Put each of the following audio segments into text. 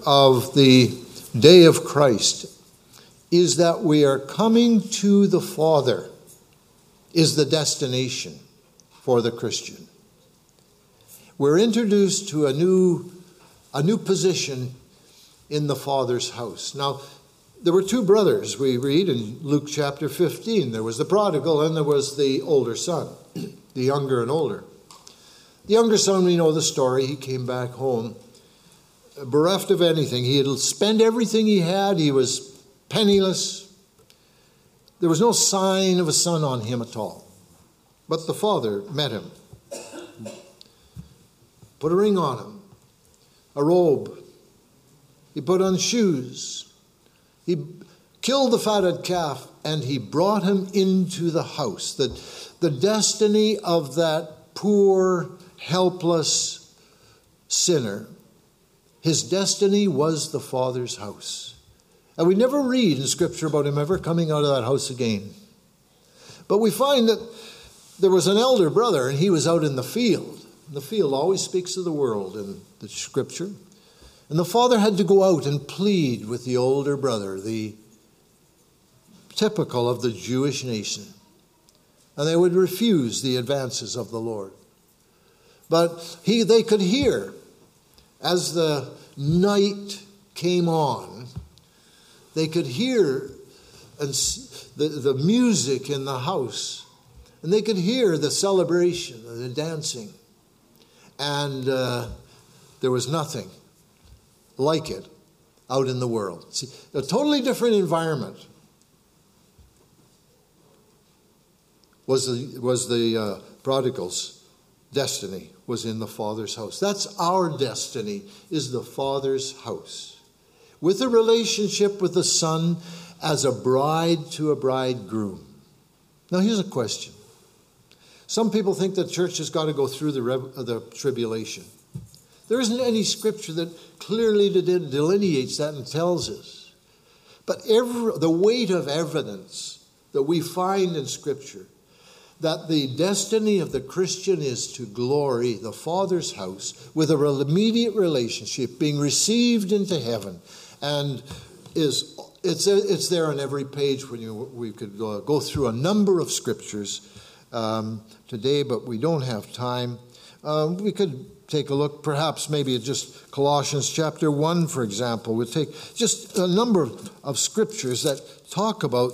of the day of Christ is that we are coming to the Father, is the destination for the Christian. We're introduced to a new position in the Father's house. Now, there were two brothers, we read in Luke chapter 15. There was the prodigal and there was the older son, the younger and older. The younger son, we know the story. He came back home bereft of anything. He had spent everything he had. He was penniless. There was no sign of a son on him at all. But the father met him, put a ring on him, a robe. He put on shoes. He killed the fatted calf, and he brought him into the house. The destiny of that poor, helpless sinner, his destiny was the Father's house. And we never read in Scripture about him ever coming out of that house again. But we find that there was an elder brother, and he was out in the field. The field always speaks of the world in the Scripture. And the father had to go out and plead with the older brother, the typical of the Jewish nation. And they would refuse the advances of the Lord. But they could hear, as the night came on, they could hear the music in the house. And they could hear the celebration, the dancing. And there was nothing like it out in the world. See, a totally different environment was the prodigal's destiny, was in the Father's house. That's our destiny, is the Father's house. With a relationship with the Son as a bride to a bridegroom. Now here's a question. Some people think the church has got to go through the tribulation. There isn't any scripture that clearly delineates that and tells us. But the weight of evidence that we find in Scripture that the destiny of the Christian is to glory, the Father's house, with an immediate relationship, being received into heaven, and it's there on every page. We could go through a number of scriptures today, but we don't have time. We could take a look, perhaps maybe at just Colossians chapter 1, for example. We'll take just a number of scriptures that talk about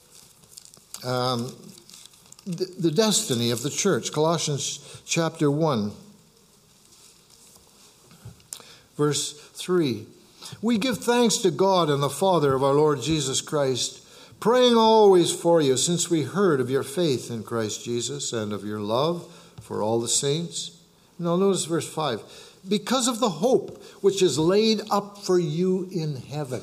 the destiny of the church. Colossians chapter 1, verse 3. We give thanks to God and the Father of our Lord Jesus Christ, praying always for you, since we heard of your faith in Christ Jesus and of your love for all the saints. Now notice verse 5. Because of the hope which is laid up for you in heaven.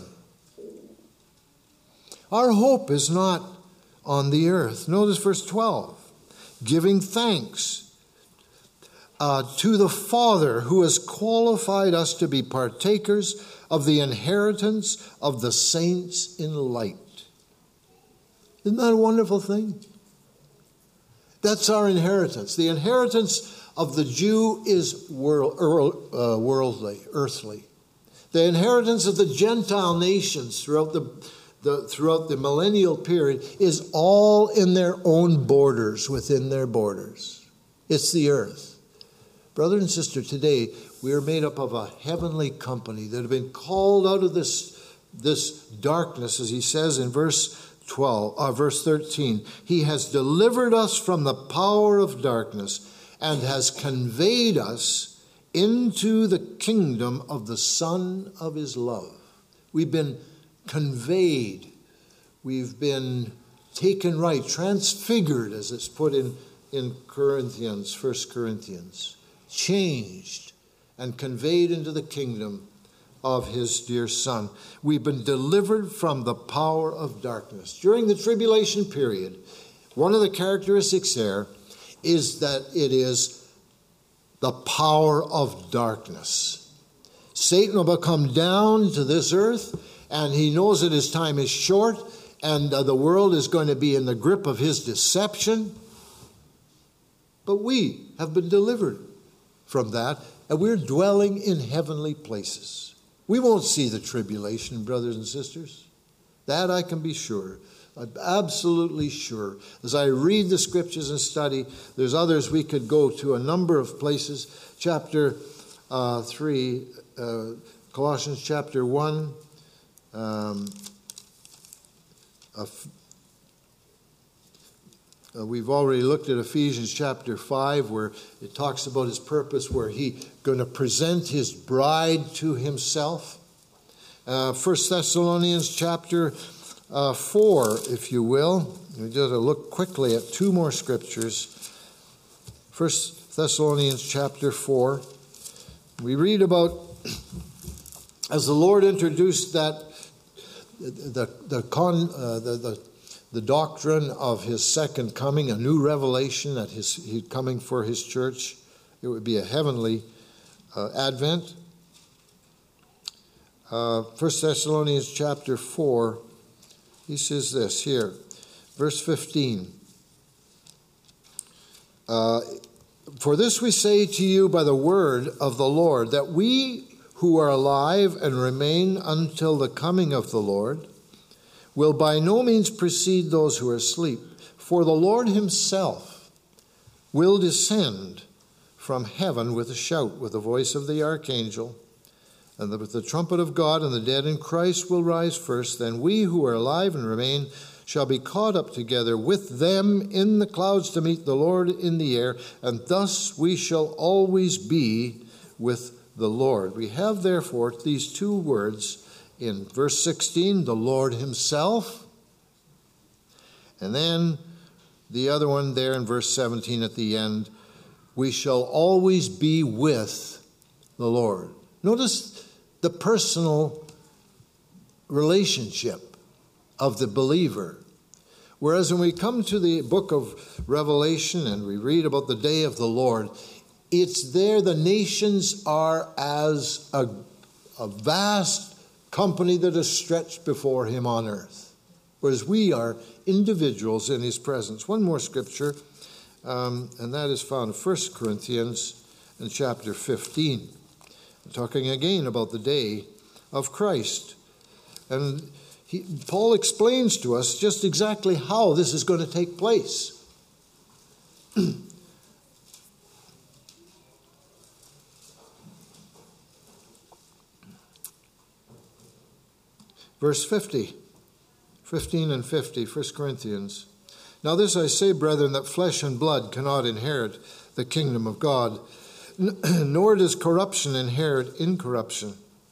Our hope is not on the earth. Notice verse 12. Giving thanks to the Father who has qualified us to be partakers of the inheritance of the saints in light. Isn't that a wonderful thing? That's our inheritance. The inheritance of the Jew is worldly, earthly. The inheritance of the Gentile nations throughout the millennial period is all in their own borders, within their borders. It's the earth. Brother and sister, today we are made up of a heavenly company that have been called out of this darkness, as he says in verse 13. He has delivered us from the power of darkness and has conveyed us into the kingdom of the Son of his love. We've been conveyed. We've been taken right, transfigured, as it's put in Corinthians, 1 Corinthians. Changed and conveyed into the kingdom of his dear Son. We've been delivered from the power of darkness. During the tribulation period, one of the characteristics there is that it is the power of darkness. Satan will come down to this earth, and he knows that his time is short, and the world is going to be in the grip of his deception. But we have been delivered from that, and we're dwelling in heavenly places. We won't see the tribulation, brothers and sisters. That I can be sure. I'm absolutely sure. As I read the scriptures and study, there's others we could go to, a number of places. Chapter 3, Colossians chapter 1. We've already looked at Ephesians chapter 5, where it talks about his purpose, where he's going to present his bride to himself. 1 Thessalonians chapter 4, if you will. We just look quickly at two more scriptures. 1 Thessalonians chapter 4. We read about, as the Lord introduced that the doctrine of his second coming, a new revelation that he's coming for his church. It would be a heavenly advent. 1 Thessalonians chapter 4, he says this here, verse 15. For this we say to you by the word of the Lord, that we who are alive and remain until the coming of the Lord will by no means precede those who are asleep. For the Lord himself will descend from heaven with a shout, with the voice of the archangel, and with the trumpet of God, and the dead in Christ will rise first. Then we who are alive and remain shall be caught up together with them in the clouds to meet the Lord in the air, and thus we shall always be with the Lord. We have therefore these two words in verse 16, the Lord himself, and then the other one there in verse 17 at the end, we shall always be with the Lord. Notice the personal relationship of the believer. Whereas when we come to the book of Revelation and we read about the day of the Lord, it's there the nations are as a vast company that is stretched before him on earth, whereas we are individuals in his presence. One more scripture, and that is found in 1 Corinthians in chapter 15, talking again about the day of Christ. And Paul explains to us just exactly how this is going to take place. Verse 50, 15 and 50, 1 Corinthians. Now this I say, brethren, that flesh and blood cannot inherit the kingdom of God, nor does corruption inherit incorruption.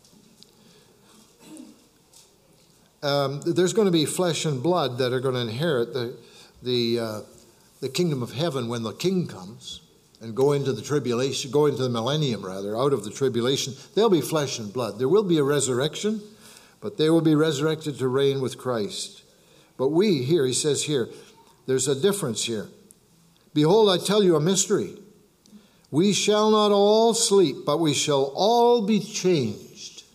There's going to be flesh and blood that are going to inherit the kingdom of heaven when the king comes and go into the tribulation, go into the millennium rather, out of the tribulation. There'll be flesh and blood. There will be a resurrection, but they will be resurrected to reign with Christ. But we here, he says here, there's a difference here. Behold, I tell you a mystery. We shall not all sleep, but we shall all be changed.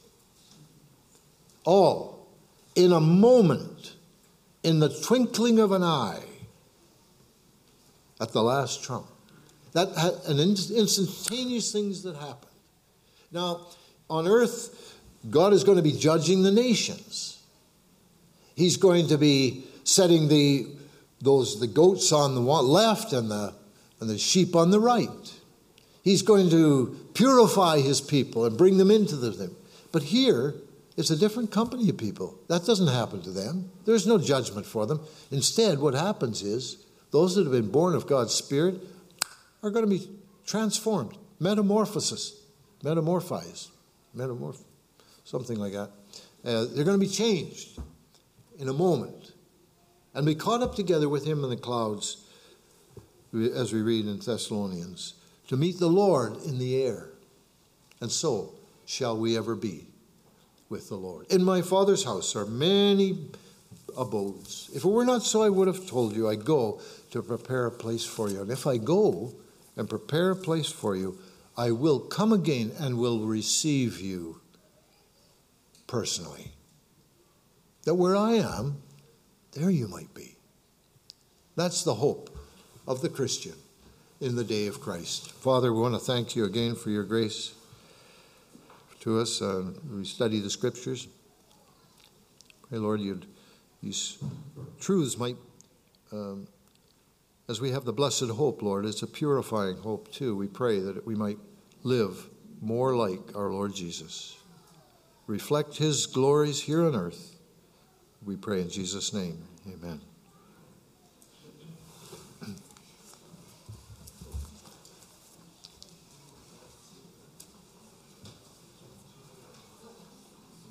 All. In a moment, in the twinkling of an eye, at the last trump. That had an instantaneous things that happened. Now, on earth, God is going to be judging the nations. He's going to be setting the goats on the left and the sheep on the right. He's going to purify his people and bring them into the thing. But here, it's a different company of people. That doesn't happen to them. There's no judgment for them. Instead, what happens is those that have been born of God's Spirit are going to be transformed. Metamorphize, something like that. They're going to be changed in a moment and be caught up together with him in the clouds, as we read in Thessalonians, to meet the Lord in the air. And so shall we ever be with the Lord. In my Father's house are many abodes. If it were not so, I would have told you, I go to prepare a place for you. And if I go and prepare a place for you, I will come again and will receive you personally. That where I am, there you might be. That's the hope of the Christian in the day of Christ. Father, we want to thank you again for your grace, to us. We study the Scriptures. Pray, Lord, these truths might, as we have the blessed hope, Lord, it's a purifying hope too. We pray that we might live more like our Lord Jesus. Reflect his glories here on earth. We pray in Jesus' name. Amen.